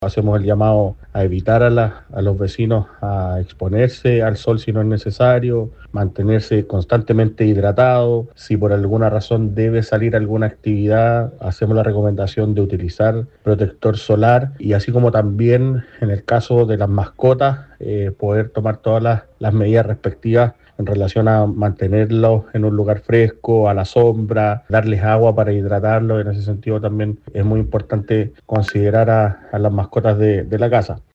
Hacemos el llamado a evitar a los vecinos a exponerse al sol si no es necesario, mantenerse constantemente hidratado. Si por alguna razón debe salir alguna actividad, hacemos la recomendación de utilizar protector solar y así como también en el caso de las mascotas, poder tomar todas las medidas respectivas en relación a mantenerlos en un lugar fresco, a la sombra, darles agua para hidratarlos. En ese sentido también es muy importante considerar a las mascotas de la casa.